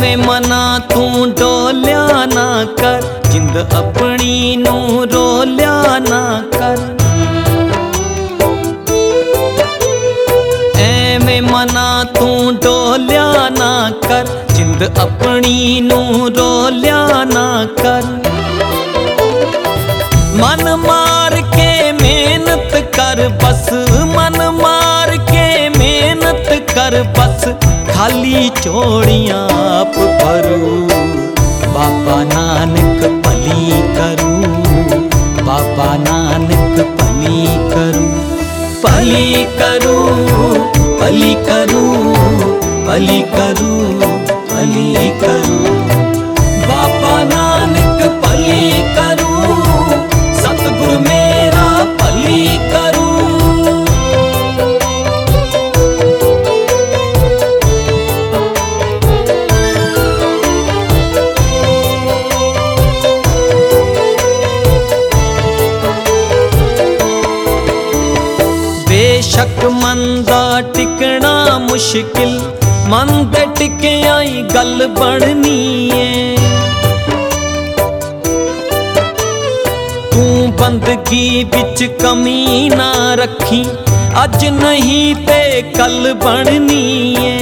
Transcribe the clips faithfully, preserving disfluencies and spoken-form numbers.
ਐਵੇਂ ਮਨਾ ਤੂੰ ਡੋਲਿਆ ਨਾ ਕਰ, ਜਿੰਦ ਆਪਣੀ ਨੂੰ ਰੋਲਿਆ ਨਾ ਕਰ। ਐਵੇਂ ਮਨਾ ਤੂੰ ਡੋਲਿਆ ਨਾ ਕਰ, ਜਿੰਦ ਆਪਣੀ ਨੂੰ ਰੋਲਿਆ ਨਾ ਕਰ। ਮਨ ਮਾਰ ਕੇ ਮਿਹਨਤ ਕਰ ਬਸ, ਮਨ ਮਾਰ ਕੇ ਮਿਹਨਤ ਕਰ ਬਸ, खाली चोड़ियां आप भरू। बाबा नानक भली करूं, बाबा नानक भली करूं, भली करूं, भली करूं, भली करूं, भली करूं। बाबा नानक भली करूं, सतगुरु मेरा भली करूं। बेशक मन दा टिकना मुश्किल, मन दे टिकिया ही गल बननी है। तू बंदगी बिच कमी ना रखी, अज नहीं ते कल बननी है।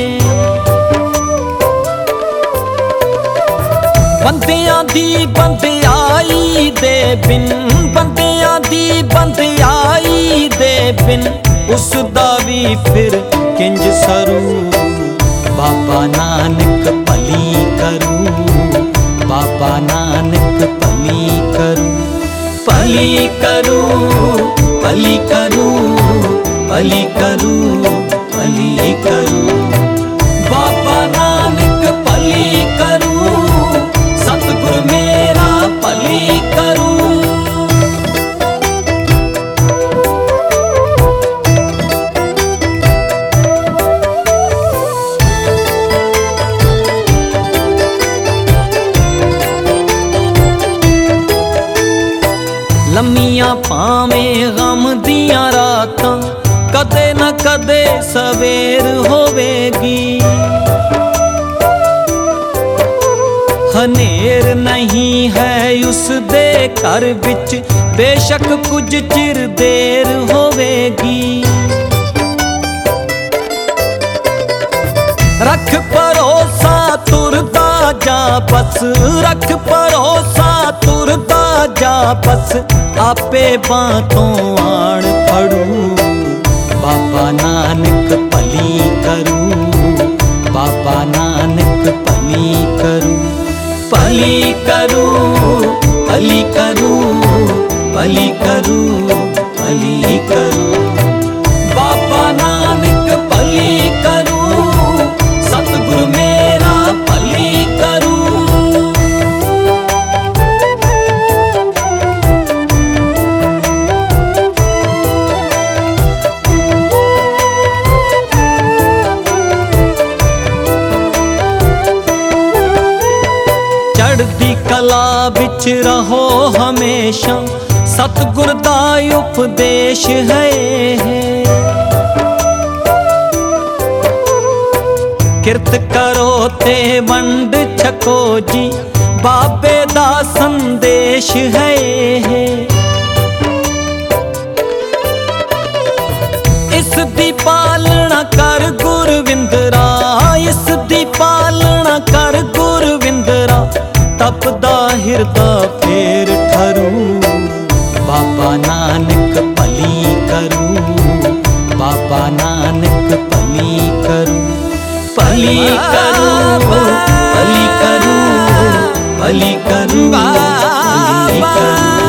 बंदियां दी बंदियाई दे बिन, बंदियां दी बंदियाई दे बिन, उसदा भी फिर किंज सरू। बाबा नानक भली करूं, बाबा नानक भली करूं, भली करूं, भली करूं, भली करूं, भली करूं। बाबा नानक भली करूं, सतगुरु मेरा भली करूं। लम्मियां भावें गम दियां रातां, कदे न कदे सवेर होवेगी। हनेर नहीं है उस दे घर विच, बेशक कुछ चिर देर होवेगी। रख भरोसा तुरदा जा बस, रख भरोसा तुरदा जा बस, आपे बातों आण फड़ू। बाबा नानक भली करूं, बाबा नानक भली करूं, भली करूं, भली करूं, भली करूं, भली करूं। बाबा नानक भली करूं, सतगुरु मेरा भली करूं। चढ़दी कला बिच रहो हमेशा, सतगुर दा उपदेश है। किरत करो ते वंड छको जी, बाबे दा संदेश है। इस दी पालना कर गुरविंदरा, इस दी पालना कर गुरविंदरा, तपदा हिरदा फेर ठरू। बाबा नानक भली करूं, बाबा नानक भली करूं, भली करूं, भली करूं, भली करूं, भली करूं।